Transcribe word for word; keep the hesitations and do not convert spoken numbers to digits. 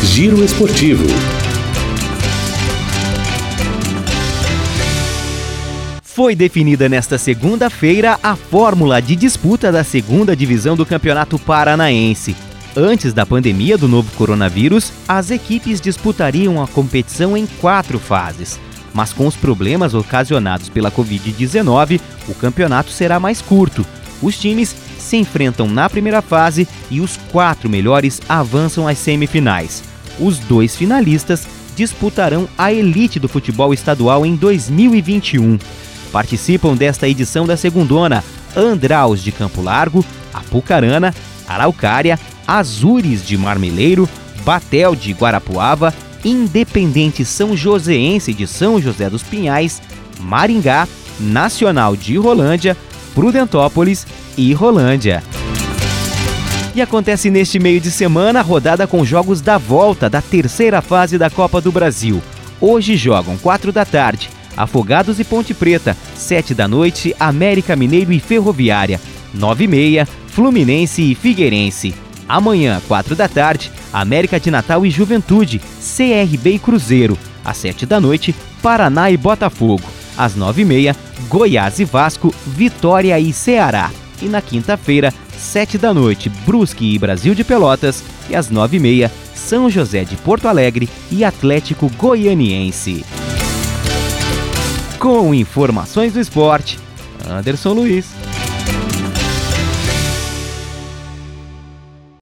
Giro Esportivo. Foi definida nesta segunda-feira a fórmula de disputa da segunda divisão do Campeonato Paranaense. Antes da pandemia do novo coronavírus, as equipes disputariam a competição em quatro fases. Mas com os problemas ocasionados pela covid dezenove, o campeonato será mais curto. Os times se enfrentam na primeira fase e os quatro melhores avançam às semifinais. Os dois finalistas disputarão a elite do futebol estadual em dois mil e vinte e um. Participam desta edição da segundona Andraus de Campo Largo, Apucarana, Araucária, Azures de Marmeleiro, Batel de Guarapuava, Independente São Joséense de São José dos Pinhais, Maringá, Nacional de Rolândia, Prudentópolis e Rolândia. E acontece neste meio de semana a rodada com jogos da volta da terceira fase da Copa do Brasil. Hoje jogam quatro da tarde, Afogados e Ponte Preta, sete da noite, América Mineiro e Ferroviária, nove e meia, Fluminense e Figueirense. Amanhã, quatro da tarde, América de Natal e Juventude, C R B e Cruzeiro. Às sete da noite, Paraná e Botafogo. Às nove e meia, Goiás e Vasco, Vitória e Ceará. E na quinta-feira, sete da noite, Brusque e Brasil de Pelotas. E às nove e meia, São José de Porto Alegre e Atlético Goianiense. Com informações do esporte, Anderson Luiz.